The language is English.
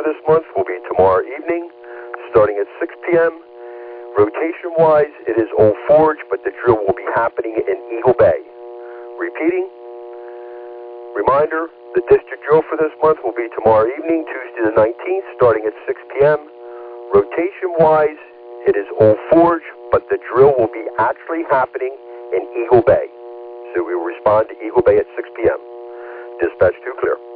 this month will be tomorrow evening, starting at 6 p.m. Rotation-wise, it is Old Forge, but the drill will be happening in Eagle Bay. Repeating, reminder, the district drill for this month will be tomorrow evening, Tuesday the 19th, starting at 6 p.m. Rotation-wise, it is Old Forge, but the drill will be actually happening in Eagle Bay. So we will respond to Eagle Bay at 6 p.m. Dispatch 2 clear.